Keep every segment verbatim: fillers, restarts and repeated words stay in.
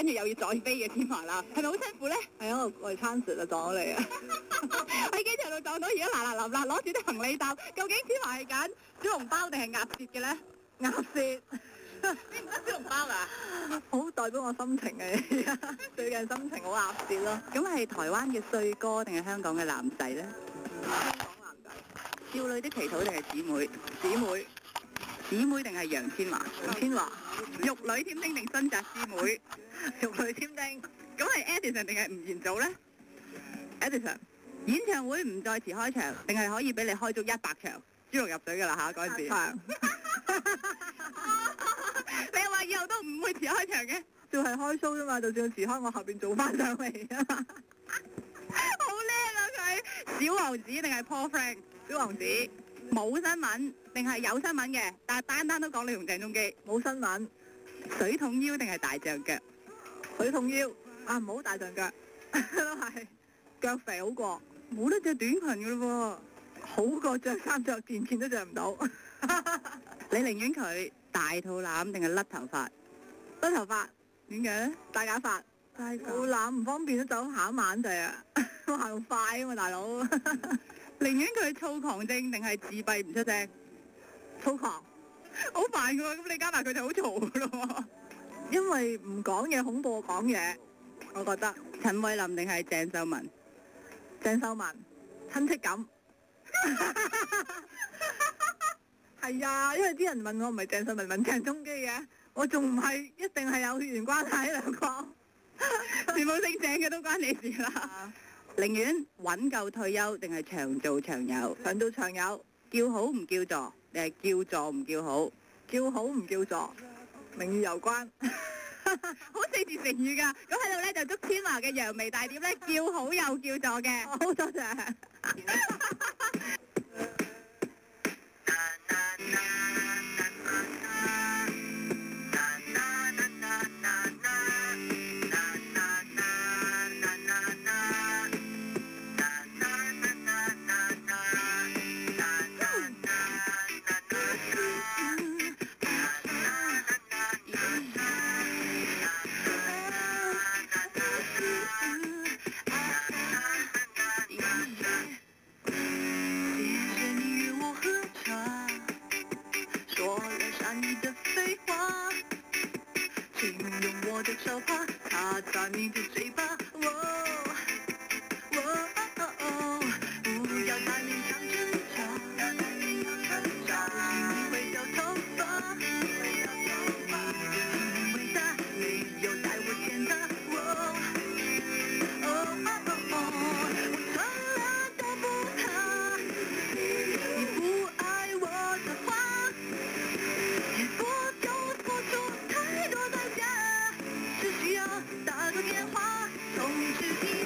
跟住又要再飛嘅天華啦，係咪好辛苦咧？係啊，我哋餐時就撞咗你啊！喺機場度撞到，而家嗱嗱臨啦，攞住啲行李搭，究竟天華係揀小籠包定係鴨舌嘅咧？鴨舌。你唔得小籠包㗎？好代表我心情嘅，而家最近心情好鴨舌咯。咁係台灣嘅帥哥定係香港嘅男仔咧？香港男仔。少女的祈禱定係姊妹？姊妹。姊妹定係楊千嬅？楊千嬅。玉女添丁定新紮師妹？玉女添丁。咁係 Edison 定係吳彥祖咧 ？Edison。演唱會唔再遲開場，定係可以俾你開足一百場？豬籠入水㗎啦嚇，嗰陣時。場。你又話以後都唔會遲開場嘅？仲係開 show 啫嘛，就算遲開，我後邊做翻上嚟啊嘛。好叻啊佢！小王子定係 Paul Frank？小王子。冇新聞定係有新聞嘅，但係單單都講你同鄭中基。冇新聞。水桶腰定係大象腳？水桶腰啊，唔好大象腳，都係腳肥好過。冇得着短裙㗎咯喎，好過着衫着件件都着唔到。你寧願佢大肚腩定係甩頭髮？甩頭髮。點解咧？大假髮。大肚腩唔方便都走行一晚滯啊！我行快啊嘛，大佬。寧願佢躁狂症定係自閉唔出聲？躁狂。好煩㗎喎，咁你加埋佢就好嘈㗎咯喎。因為唔講嘢恐怖過講嘢，我覺得。陳慧琳定係鄭秀文？鄭秀文。親戚感。係啊，因為啲人問我唔係鄭秀文問鄭中基嘅，我仲唔係一定係有血緣關係兩個，全部姓鄭嘅都關你事啦。寧願揾夠退休定係長做長有？長做長有。叫好唔叫座定係叫座唔叫好？叫好唔叫座，名譽有關。好四字成語㗎，咁喺度咧就祝千嬅嘅揚眉大碟咧叫好又叫座嘅。好多謝。手帕擦擦你的嘴巴，哦哦哦哦，不要太勉強掙扎，小心你會掉頭髮，你的偉大沒有帶我踐踏，哦哦哦哦，我錯了都不怕，你不愛我的話，也不用付出太多代價。只需要打個電話通知你。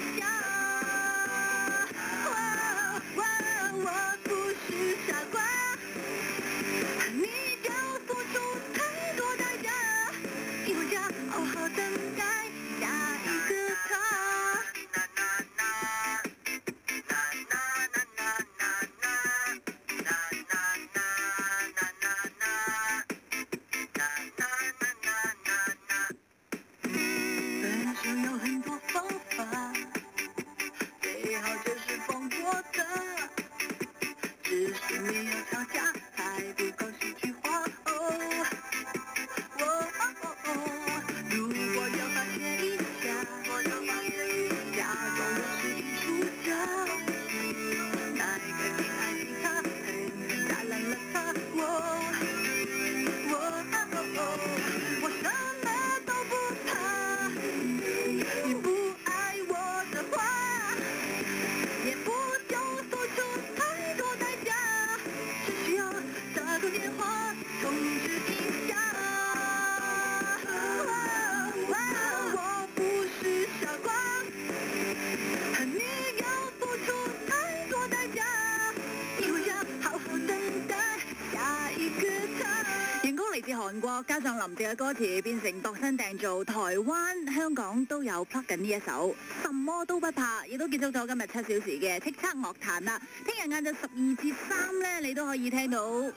韓國加上林夕嘅歌詞變成度身訂造，台灣、香港都有 plug 緊呢一首，什麼都不怕，亦都結束咗今日七小時嘅叱咤樂壇啦。聽日晏晝十二至三咧，你都可以聽到樂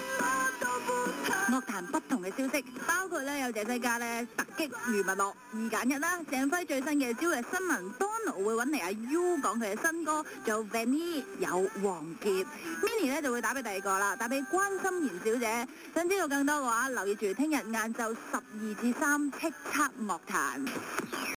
壇不同嘅消息，包括咧有謝西嘉咧突擊余文樂二揀一啦，鄭輝最新嘅朝日新聞 Donald 會揾嚟阿 U 講佢嘅新歌，仲有 Vanny 有王傑 ，Minnie 咧就會打俾第二個啦，打俾關心妍小姐。想知道更多嘅話，留意住聽日晏晝十二至三叱咤樂壇。